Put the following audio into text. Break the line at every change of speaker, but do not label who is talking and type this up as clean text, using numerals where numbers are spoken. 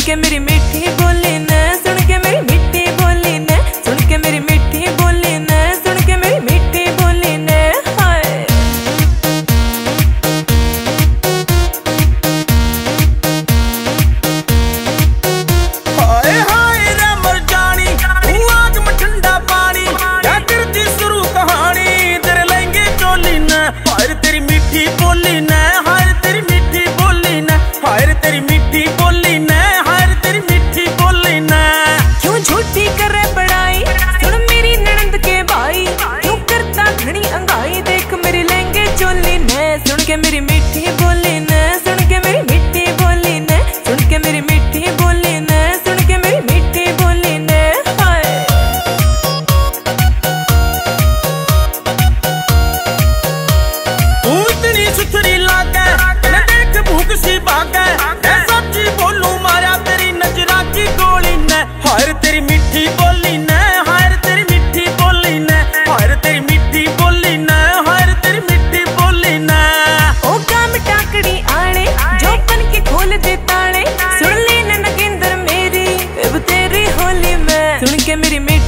के मेरी मीठी बोली ने, सुन के मेरी मीठी बोली ने, सुन के मेरी मीठी बोली ने, सुन के मेरी मीठी बोली ने। हाय
हाय हाय रे मर जानी तू आग में ठंडा पानी, क्या करती शुरू कहानी तेरे लहंगे चोली ने। हाय तेरी मीठी बोली ने, हाय तेरी मीठी बोली ने, हाय तेरी मीठी बोली ने, हाय तेरी मीठी बोली ने।
क्यों झूठी करे बड़ाई, सुन मेरी ननंद के भाई, क्यों करता घनी अंगाई, देख मेरी लहंगे चोली ने। सुन के मेरी मीठी बोली ने, सुन के मेरी मीठी बोली ने, सुन के मेरी मीठी बोली ने, सुन के मेरी मीठी बोली ने। हाय
तू इतनी सुथरी लागे न देख भूख सी भागे, सच्ची बोलूं मारा तेरी नजरा की गोली ने। हाय तेरी मीठी बोली ने, हाय तेरी मीठी बोली ने, हाय तेरी मीठी बोली ने, हाय तेरी मीठी बोली ने।
ओ काम टाकड़ी आने जो पन के खोल दे ताने, सुन ले ननगिंदर मेरी अब तेरी होली में। सुन के मेरी मीठी